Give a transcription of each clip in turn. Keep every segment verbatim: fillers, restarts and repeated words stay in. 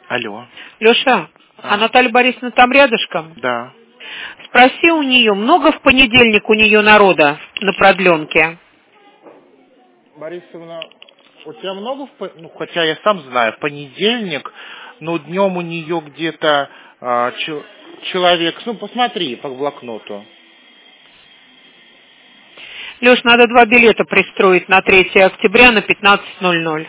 Алло. Леша, а, а Наталья Борисовна там рядышком? Да. Спроси у нее, много в понедельник у нее народа на продленке? Борисовна, у тебя много, в, по- ну, хотя я сам знаю, в понедельник, но днем у нее где-то а, чел- человек, ну, посмотри по блокноту. Леш, надо два билета пристроить на третье октября на пятнадцать ноль ноль.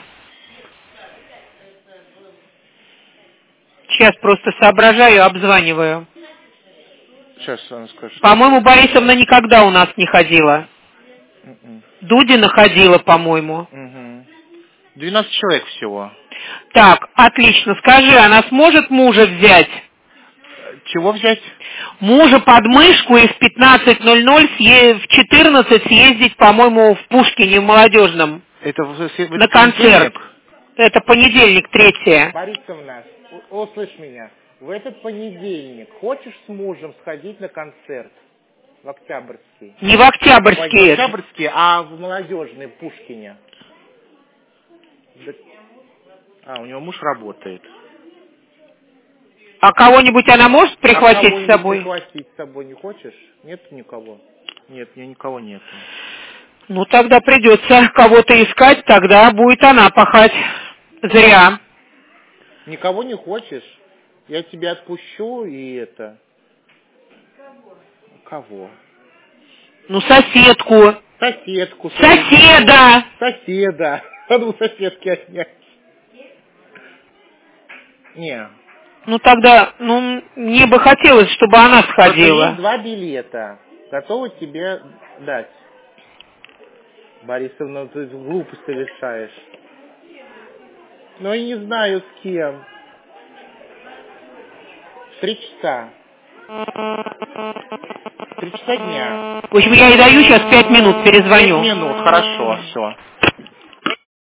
Сейчас просто соображаю, обзваниваю. Сейчас она скажет. По-моему, Борисовна никогда у нас не ходила. Mm-mm. Дудина ходила, по-моему. Угу. двенадцать человек всего. Так, отлично. Скажи, она сможет мужа взять? Чего взять? Мужа под мышку и в пятнадцать ноль ноль съе- в четырнадцать съездить, по-моему, в Пушкине, в Молодежном. Это в, в, в На концерт. понедельник? Это понедельник, третье. Борисовна, у- услышь меня. В этот понедельник хочешь с мужем сходить на концерт в Октябрьский? Не в Ой, Октябрьский. не в Октябрьский, а в Молодежный, в Пушкине. Да- А, у него муж работает. А кого-нибудь она может прихватить а с кого-нибудь собой? прихватить с собой не хочешь? Нет никого? Нет, у меня никого нет. Ну, тогда придется кого-то искать, тогда будет она пахать. Зря. Никого не хочешь? Я тебя отпущу и это... Кого? Ну, соседку. Соседку. Соседа! Соседа. Надо у соседки отнять. Не. Ну, тогда, ну, мне бы хотелось, чтобы она Просто сходила. есть два билета. Готовы тебе дать. Борисовна, ты глупость совершаешь. Но я не знаю с кем. В три часа. В три часа дня. В общем, я ей даю сейчас пять минут, перезвоню. Пять минут, хорошо, все.